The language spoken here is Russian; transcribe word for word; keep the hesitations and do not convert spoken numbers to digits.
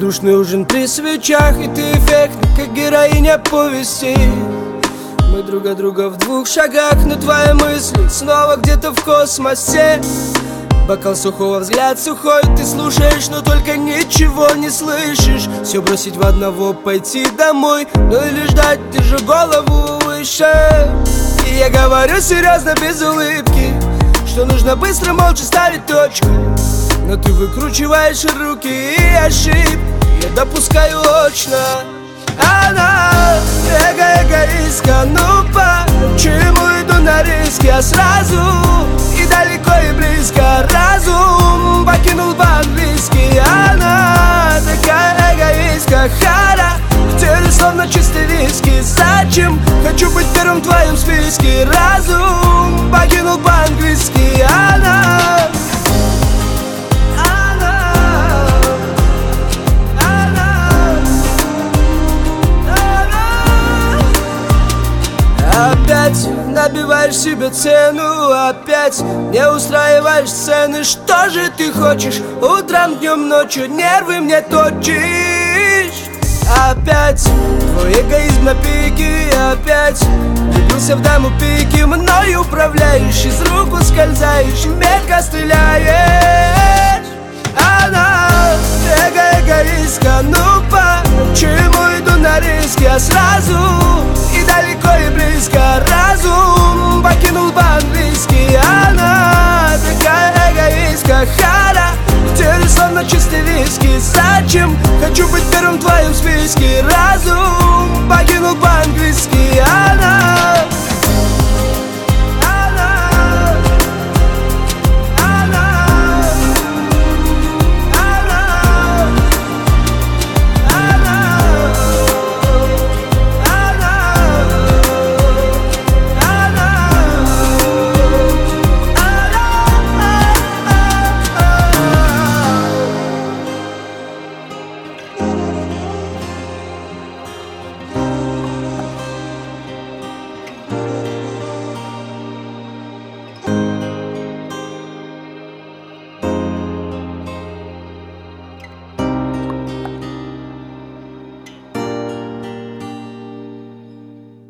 Воздушный ужин при свечах, и ты эффектна, как героиня повести. Мы друг от друга в двух шагах, но твои мысли снова где-то в космосе. Бокал сухого, взгляд сухой, ты слушаешь, но только ничего не слышишь. Все бросить в одного, пойти домой, ну или ждать, держу голову выше. И я говорю серьезно, без улыбки, что нужно быстро, молча ставить точку. Но ты выкручиваешь руки и ошибки я допускаю очно. Она эго-эгоистка, ну почему иду на риски? Я сразу и далеко и близко разум покинул по-английски. Она такая эгоистка, характер словно чистый виски. Зачем? Хочу быть первым в твоем списке. Разум покинул по-английски. Она Опять набиваешь себе цену, опять не устраиваешь сцены. Что же ты хочешь? Утром, днем, ночью нервы мне точишь. Опять твой эгоизм на пике, опять влюбился в даму пики. Мною управляешь, из рук ускользаешь, метко стреляешь. Она эго-эгоистка, ну почему иду на риски? Я сразу и далеко и близко разум покинул по-английски. Она такая эгоистка, характер словно чистый виски. Зачем? Хочу быть первым в твоем списке. Разум